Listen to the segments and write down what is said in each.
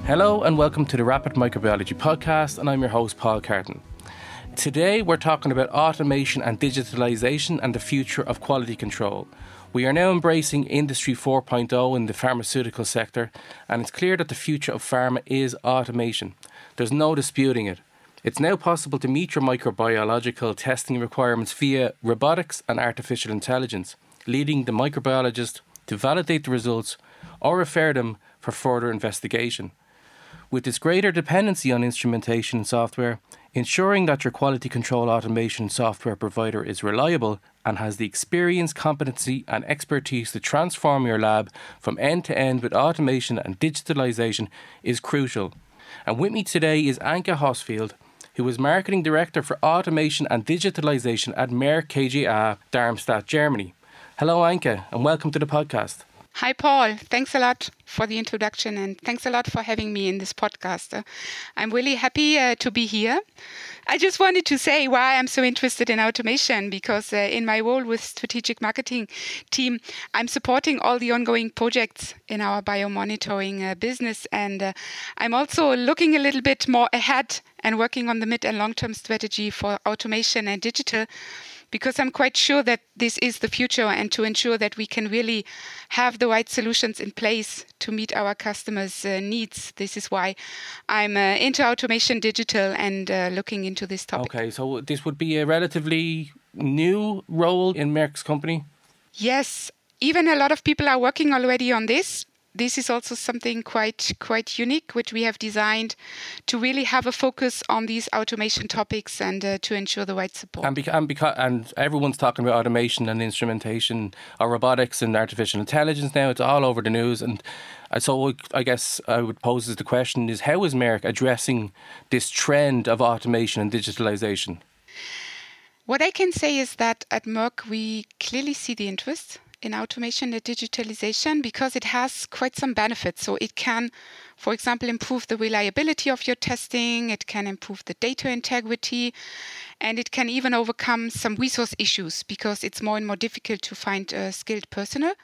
Hello and welcome to the Rapid Microbiology Podcast, and I'm your host Paul Carton. Today we're talking about automation and digitalisation and the future of quality control. We are now embracing Industry 4.0 in the pharmaceutical sector, and it's clear that the future of pharma is automation. There's no disputing it. It's now possible to meet your microbiological testing requirements via robotics and artificial intelligence, leading the microbiologist to validate the results or refer them for further investigation. With this greater dependency on instrumentation and software, ensuring that your quality control automation software provider is reliable and has the experience, competency and expertise to transform your lab from end to end with automation and digitalisation is crucial. And with me today is Anke Hosfield, who is Marketing Director for Automation and Digitalisation at Merck KGaA, Darmstadt, Germany. Hello Anke, and welcome to the podcast. Hi, Paul. Thanks a lot for the introduction and thanks a lot for having me in this podcast. I'm really happy to be here. I just wanted to say why I'm so interested in automation, because in my role with strategic marketing team, I'm supporting all the ongoing projects in our biomonitoring business. And I'm also looking a little bit more ahead and working on the mid and long-term strategy for automation and digital, because I'm quite sure that this is the future, and to ensure that we can really have the right solutions in place to meet our customers' needs. This is why I'm into automation, digital, and looking into this topic. Okay, so this would be a relatively new role in Merck's company? Yes, even a lot of people are working already on this. This is also something quite unique, which we have designed to really have a focus on these automation topics and to ensure the right support. And everyone's talking about automation and instrumentation, or robotics and artificial intelligence now. It's all over the news. And so I guess I would pose as the question is, how is Merck addressing this trend of automation and digitalisation? What I can say is that at Merck, we clearly see the interest in automation and digitalization, because it has quite some benefits. So it can, for example, improve the reliability of your testing, it can improve the data integrity, and it can even overcome some resource issues, because it's more and more difficult to find skilled personnel.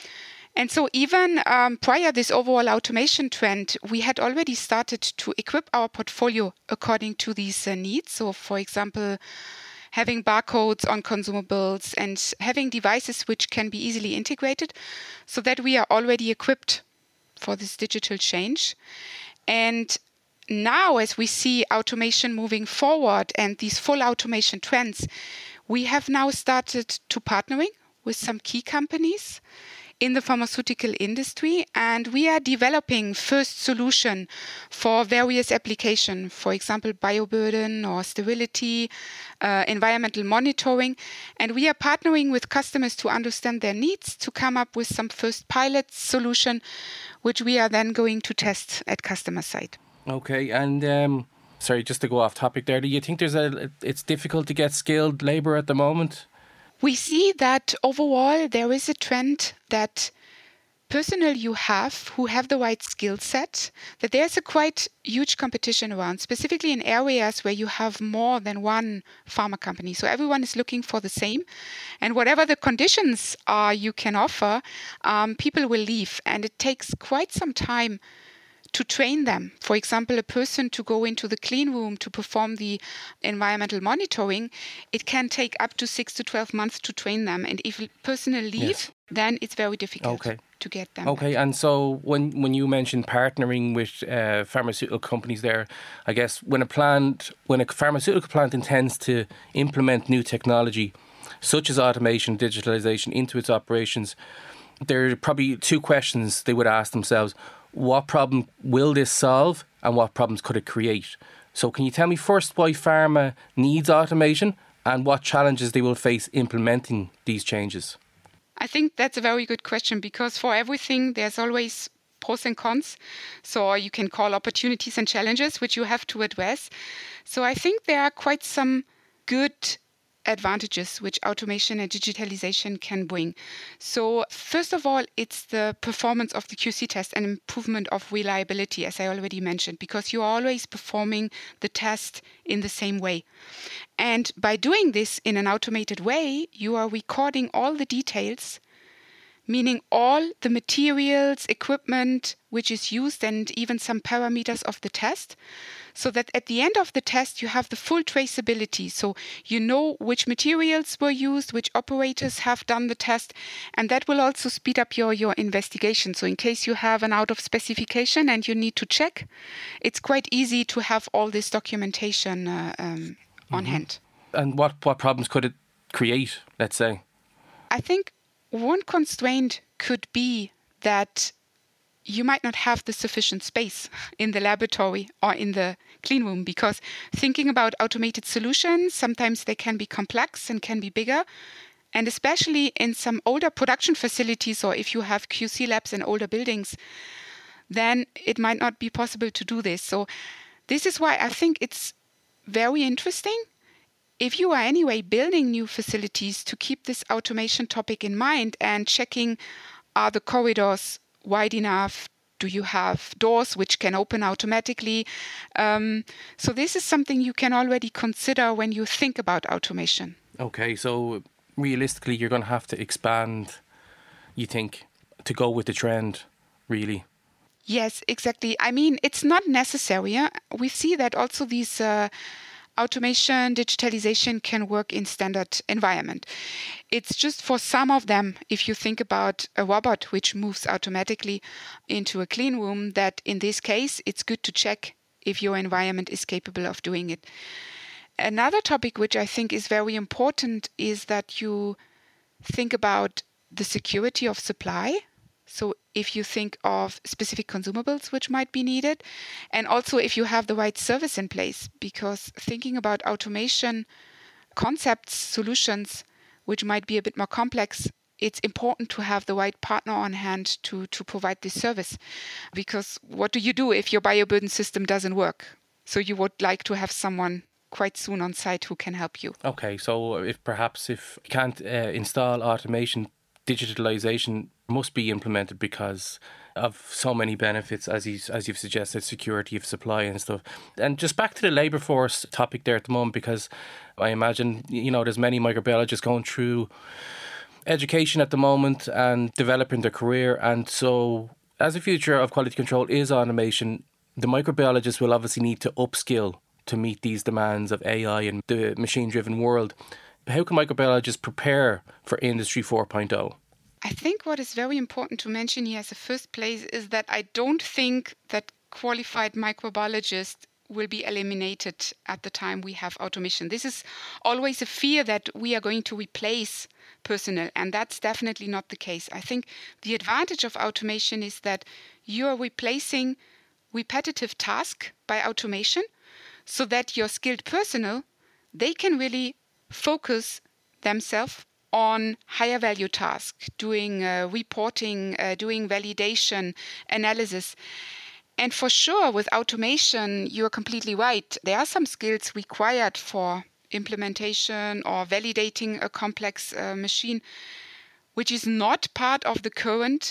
And so even prior this overall automation trend, we had already started to equip our portfolio according to these needs. So for example, having barcodes on consumables and having devices which can be easily integrated, so that we are already equipped for this digital change. And now, as we see automation moving forward and these full automation trends, we have now started to partnering with some key companies in the pharmaceutical industry, and we are developing first solution for various applications, for example, bioburden or sterility, environmental monitoring. And we are partnering with customers to understand their needs, to come up with some first pilot solution, which we are then going to test at customer site. Okay, and sorry, just to go off topic there, do you think it's difficult to get skilled labour at the moment? We see that overall there is a trend that personnel you have who have the right skill set, that there's a quite huge competition around, specifically in areas where you have more than one pharma company. So everyone is looking for the same. And whatever the conditions are you can offer, people will leave. And it takes quite some time to train them. For example, a person to go into the clean room to perform the environmental monitoring, it can take up to 6 to 12 months to train them. And if personnel leave, then it's very difficult to get them back. And so when you mentioned partnering with pharmaceutical companies there, I guess when a pharmaceutical plant intends to implement new technology, such as automation, digitalization, into its operations, there are probably two questions they would ask themselves. What problem will this solve, and what problems could it create? So can you tell me first why pharma needs automation and what challenges they will face implementing these changes? I think that's a very good question, because for everything there's always pros and cons. So you can call opportunities and challenges which you have to address. So I think there are quite some good advantages which automation and digitalization can bring. So first of all, it's the performance of the QC test and improvement of reliability, as I already mentioned, because you are always performing the test in the same way. And by doing this in an automated way, you are recording all the details, meaning all the materials, equipment which is used, and even some parameters of the test, so that at the end of the test you have the full traceability. So you know which materials were used, which operators have done the test, and that will also speed up your investigation. So in case you have an out of specification and you need to check, it's quite easy to have all this documentation on hand. And what problems could it create, let's say? I think one constraint could be that you might not have the sufficient space in the laboratory or in the clean room, because thinking about automated solutions, sometimes they can be complex and can be bigger. And especially in some older production facilities, or if you have QC labs in older buildings, then it might not be possible to do this. So this is why I think it's very interesting, if you are anyway building new facilities, to keep this automation topic in mind and checking, are the corridors wide enough? Do you have doors which can open automatically? So this is something you can already consider when you think about automation. Okay, so realistically, you're going to have to expand, you think, to go with the trend, really? Yes, exactly. I mean, it's not necessary. Yeah? We see that also these automation, digitalization can work in standard environment. It's just for some of them, if you think about a robot which moves automatically into a clean room, that in this case, it's good to check if your environment is capable of doing it. Another topic which I think is very important is that you think about the security of supply. So if you think of specific consumables which might be needed, and also if you have the right service in place, because thinking about automation concepts, solutions, which might be a bit more complex, it's important to have the right partner on hand to provide this service. Because what do you do if your bioburden system doesn't work? So you would like to have someone quite soon on site who can help you. Okay, so if you can't install automation, digitalization must be implemented because of so many benefits, as you've suggested, security of supply and stuff. And just back to the labour force topic there at the moment, because I imagine, there's many microbiologists going through education at the moment and developing their career. And so as the future of quality control is automation, the microbiologists will obviously need to upskill to meet these demands of AI and the machine-driven world. How can microbiologists prepare for Industry 4.0? I think what is very important to mention here as a first place is that I don't think that qualified microbiologists will be eliminated at the time we have automation. This is always a fear that we are going to replace personnel, and that's definitely not the case. I think the advantage of automation is that you are replacing repetitive tasks by automation, so that your skilled personnel, they can really focus themselves on higher value tasks, doing reporting, doing validation, analysis. And for sure, with automation, you're completely right. There are some skills required for implementation or validating a complex machine, which is not part of the current,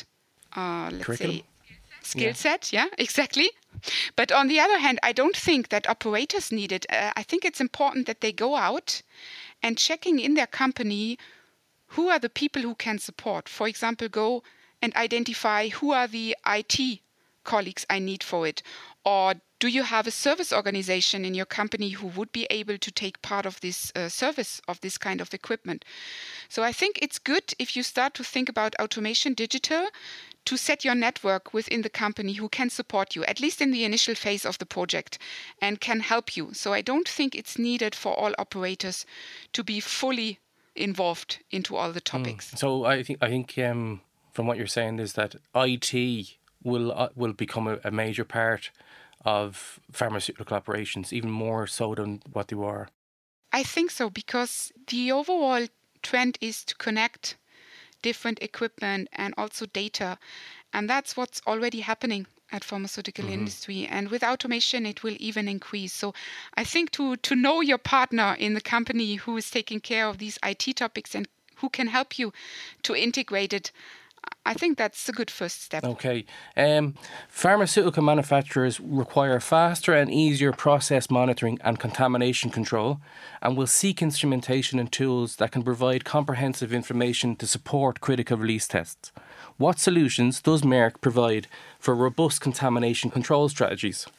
skill set. Yeah, exactly. But on the other hand, I don't think that operators need it. I think it's important that they go out and checking in their company who are the people who can support. For example, go and identify who are the IT colleagues I need for it. Or do you have a service organization in your company who would be able to take part of this service of this kind of equipment? So I think it's good if you start to think about automation digital to set your network within the company who can support you, at least in the initial phase of the project, and can help you. So I don't think it's needed for all operators to be fully involved into all the topics. So I think from what you're saying is that IT will become a major part of pharmaceutical operations, even more so than what they were. I think so, because the overall trend is to connect different equipment and also data. And that's what's already happening at pharmaceutical industry. And with automation, it will even increase. So I think to know your partner in the company who is taking care of these IT topics and who can help you to integrate it, I think that's a good first step. Okay. Pharmaceutical manufacturers require faster and easier process monitoring and contamination control, and will seek instrumentation and tools that can provide comprehensive information to support critical release tests. What solutions does Merck provide for robust contamination control strategies?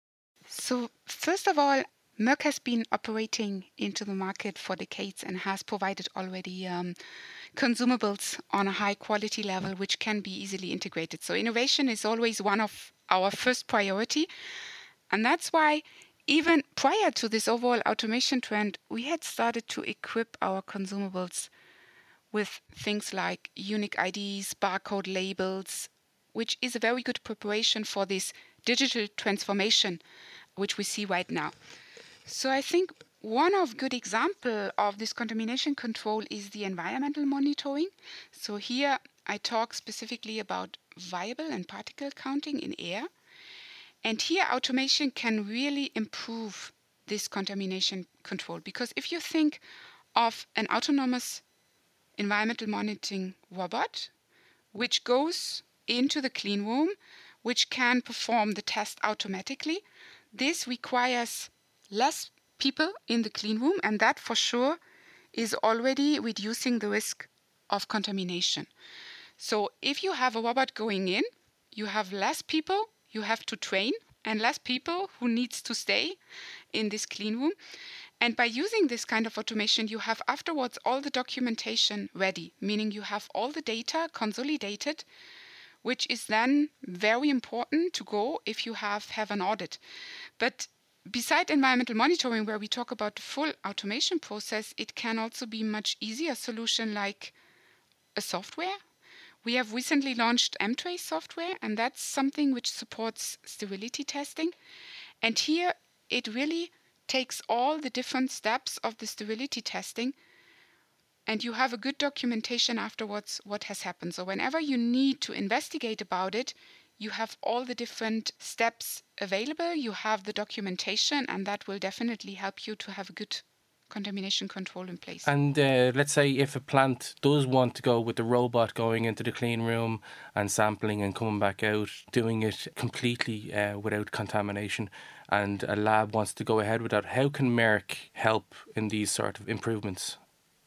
So, first of all, Merck has been operating into the market for decades and has provided already consumables on a high quality level, which can be easily integrated. So, innovation is always one of our first priority. And that's why, even prior to this overall automation trend, we had started to equip our consumables with things like unique IDs, barcode labels, which is a very good preparation for this digital transformation, which we see right now. So I think one of good example of this contamination control is the environmental monitoring. So here I talk specifically about viable and particle counting in air. And here automation can really improve this contamination control, because if you think of an autonomous environmental monitoring robot, which goes into the clean room, which can perform the test automatically, this requires less people in the clean room, and that for sure is already reducing the risk of contamination. So if you have a robot going in, you have less people you have to train and less people who needs to stay in this clean room. And by using this kind of automation, you have afterwards all the documentation ready, meaning you have all the data consolidated, which is then very important to go if you have an audit. But beside environmental monitoring, where we talk about the full automation process, it can also be much easier solution like a software. We have recently launched mTrace software, and that's something which supports sterility testing. And here it really takes all the different steps of the sterility testing, and you have a good documentation afterwards what has happened. So whenever you need to investigate about it, you have all the different steps available, you have the documentation, and that will definitely help you to have a good contamination control in place. And let's say if a plant does want to go with the robot going into the clean room and sampling and coming back out, doing it completely without contamination, and a lab wants to go ahead with that, how can Merck help in these sort of improvements?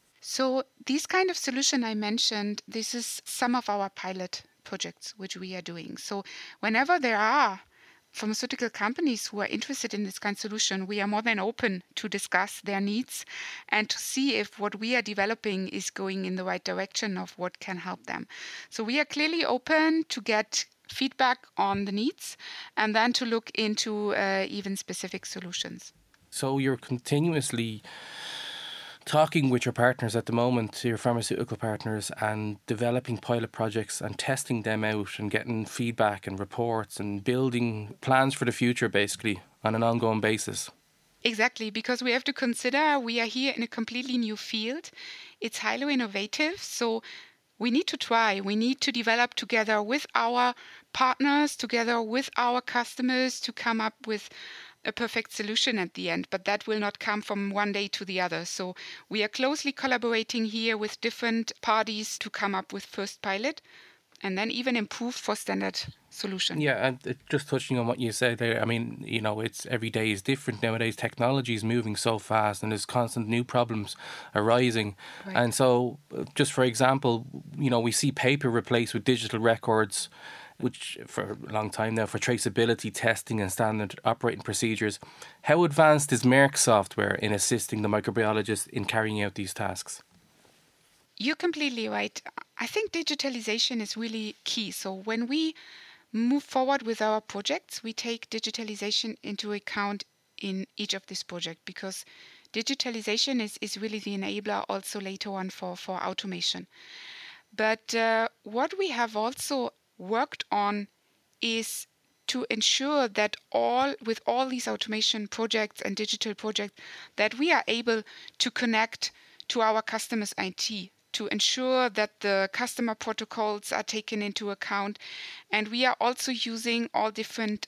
So this kind of solution I mentioned, this is some of our pilot projects which we are doing. So whenever there are pharmaceutical companies who are interested in this kind of solution, we are more than open to discuss their needs and to see if what we are developing is going in the right direction of what can help them. So we are clearly open to get feedback on the needs and then to look into even specific solutions. So you're continuously talking with your partners at the moment, your pharmaceutical partners, and developing pilot projects and testing them out and getting feedback and reports and building plans for the future, basically, on an ongoing basis. Exactly, because we have to consider we are here in a completely new field. It's highly innovative, so we need to try. We need to develop together with our partners, together with our customers to come up with a perfect solution at the end, but that will not come from one day to the other. So we are closely collaborating here with different parties to come up with first pilot and then even improve for standard solution. Yeah, and just touching on what you said there, I mean, it's every day is different nowadays. Technology is moving so fast and there's constant new problems arising. Right. And so, just for example, we see paper replaced with digital records, which for a long time now, for traceability testing and standard operating procedures. How advanced is Merck software in assisting the microbiologist in carrying out these tasks? You're completely right. I think digitalization is really key. So when we move forward with our projects, we take digitalization into account in each of these projects, because digitalization is really the enabler also later on for automation. But what we have also worked on is to ensure that with all these automation projects and digital projects, that we are able to connect to our customers' IT, to ensure that the customer protocols are taken into account. And we are also using all different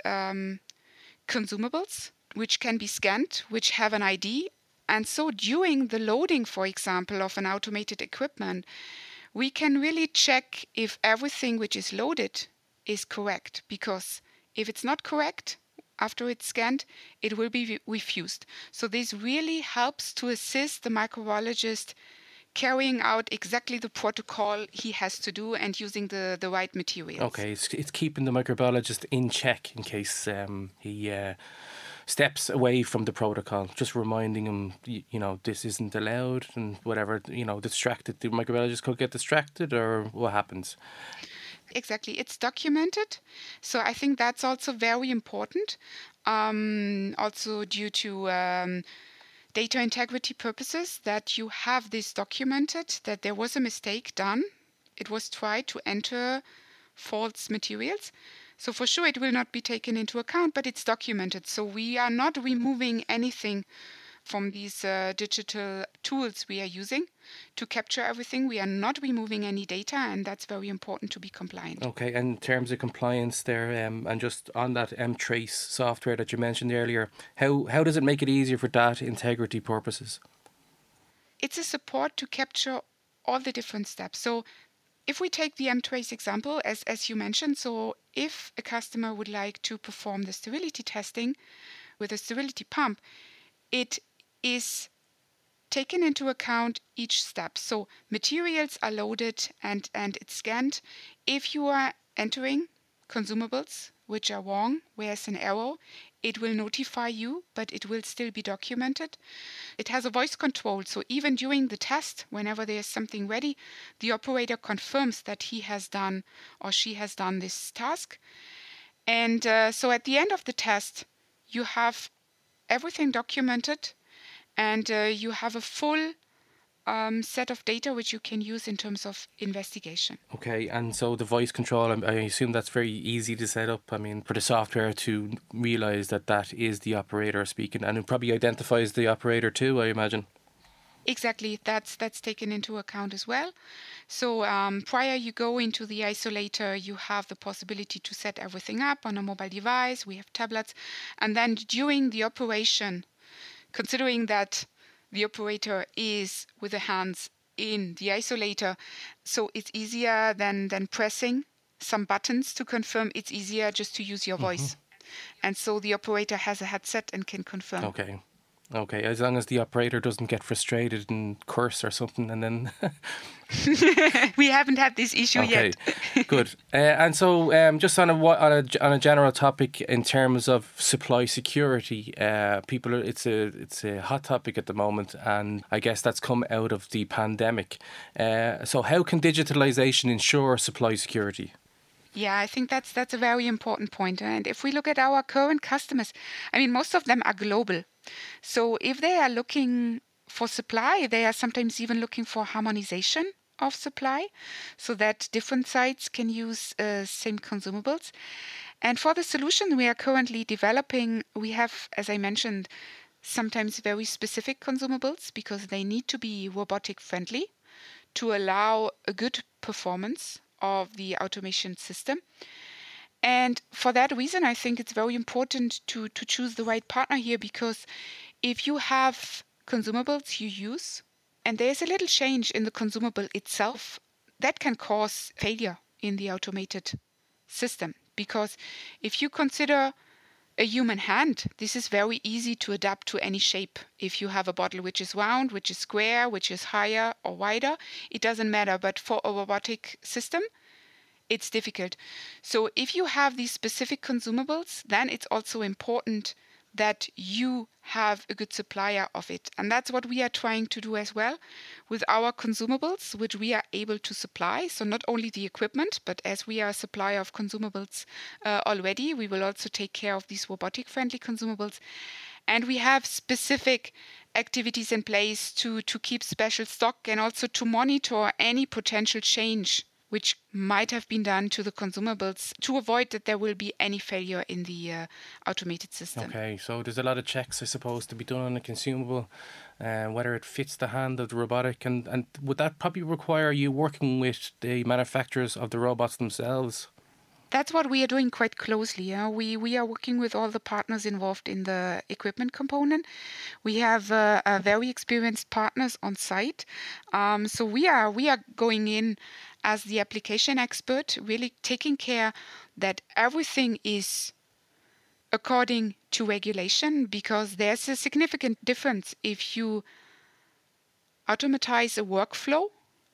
consumables, which can be scanned, which have an ID. And so during the loading, for example, of an automated equipment, we can really check if everything which is loaded is correct, because if it's not correct, after it's scanned, it will be refused. So this really helps to assist the microbiologist carrying out exactly the protocol he has to do and using the right materials. Okay, it's keeping the microbiologist in check in case he steps away from the protocol, just reminding him, this isn't allowed and whatever, distracted. The microbiologist could get distracted, or what happens? Exactly. It's documented. So I think that's also very important. Also due to data integrity purposes, that you have this documented, that there was a mistake done. It was tried to enter false materials. So for sure it will not be taken into account, but it's documented. So we are not removing anything from these digital tools we are using to capture everything. We are not removing any data, and that's very important to be compliant. Okay, and in terms of compliance there, and just on that mTrace software that you mentioned earlier, how does it make it easier for data integrity purposes? It's a support to capture all the different steps. So if we take the mTrace example, as you mentioned, so if a customer would like to perform the sterility testing with a sterility pump, it is taken into account each step. So materials are loaded and it's scanned. If you are entering consumables which are wrong, where's an error, it will notify you, but it will still be documented. It has a voice control, so even during the test, whenever there is something ready, the operator confirms that he has done or she has done this task. And so at the end of the test, you have everything documented, and you have a full set of data which you can use in terms of investigation. Okay, and so the voice control, I assume that's very easy to set up. I mean, for the software to realise that is the operator speaking, and it probably identifies the operator too, I imagine. Exactly, that's taken into account as well. So prior you go into the isolator, you have the possibility to set everything up on a mobile device. We have tablets, and then during the operation, considering that the operator is with the hands in the isolator, so it's easier than pressing some buttons to confirm. It's easier just to use your voice. And so the operator has a headset and can confirm. Okay, as long as the operator doesn't get frustrated and curse or something, and then... We haven't had this issue yet. Okay, good. And so just on a general topic in terms of supply security, it's a hot topic at the moment, and I guess that's come out of the pandemic. So how can digitalization ensure supply security? Yeah, I think that's a very important point. And if we look at our current customers, I mean, most of them are global. So if they are looking for supply, they are sometimes even looking for harmonization of supply so that different sites can use same consumables. And for the solution we are currently developing, we have, as I mentioned, sometimes very specific consumables because they need to be robotic friendly to allow a good performance of the automation system. And for that reason, I think it's very important to choose the right partner here, because if you have consumables you use and there's a little change in the consumable itself, that can cause failure in the automated system. Because if you consider a human hand, this is very easy to adapt to any shape. If you have a bottle which is round, which is square, which is higher or wider, it doesn't matter. But for a robotic system, it's difficult. So if you have these specific consumables, then it's also important that you have a good supplier of it. And that's what we are trying to do as well with our consumables, which we are able to supply. So not only the equipment, but as we are a supplier of consumables already, we will also take care of these robotic-friendly consumables. And we have specific activities in place to keep special stock and also to monitor any potential change which might have been done to the consumables to avoid that there will be any failure in the automated system. Okay, so there's a lot of checks, I suppose, to be done on a consumable, whether it fits the hand of the robotic, and would that probably require you working with the manufacturers of the robots themselves? That's what we are doing quite closely. We are working with all the partners involved in the equipment component. We have very experienced partners on site. So we are going in as the application expert, really taking care that everything is according to regulation, because there's a significant difference if you automatize a workflow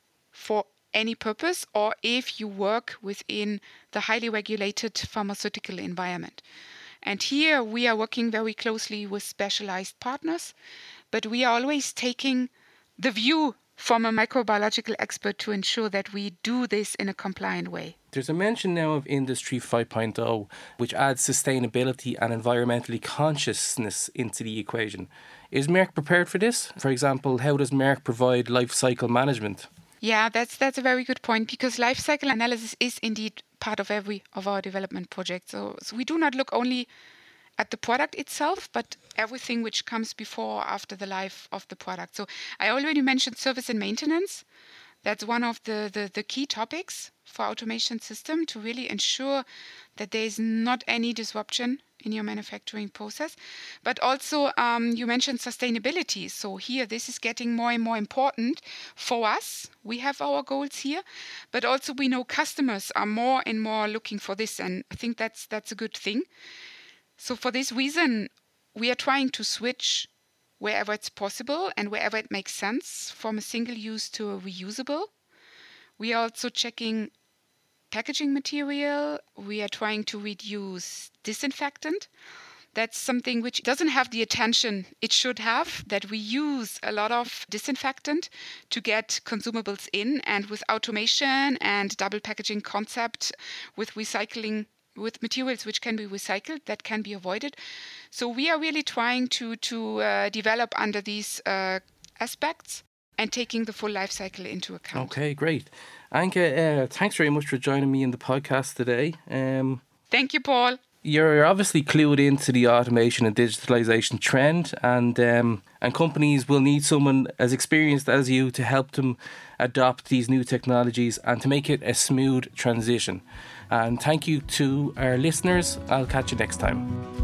for any purpose or if you work within the highly regulated pharmaceutical environment. And here we are working very closely with specialized partners, but we are always taking the view from a microbiological expert to ensure that we do this in a compliant way. There's a mention now of Industry 5.0, which adds sustainability and environmentally consciousness into the equation. Is Merck prepared for this? For example, how does Merck provide life cycle management? Yeah, that's a very good point, because life cycle analysis is indeed part of every of our development projects. So we do not look only at the product itself, but everything which comes before or after the life of the product. So I already mentioned service and maintenance. That's one of the key topics for automation system, to really ensure that there is not any disruption in your manufacturing process. But also, you mentioned sustainability. So here, this is getting more and more important for us. We have our goals here, but also we know customers are more and more looking for this, and I think that's a good thing. So for this reason, we are trying to switch wherever it's possible and wherever it makes sense from a single use to a reusable. We are also checking packaging material. We are trying to reduce disinfectant. That's something which doesn't have the attention it should have, that we use a lot of disinfectant to get consumables in, and with automation and double packaging concept, with recycling, with materials which can be recycled, that can be avoided. So we are really trying to develop under these aspects and taking the full life cycle into account. Okay, great. Anke, thanks very much for joining me in the podcast today. Thank you, Paul. You're obviously clued into the automation and digitalization trend, and companies will need someone as experienced as you to help them adopt these new technologies and to make it a smooth transition. And thank you to our listeners. I'll catch you next time.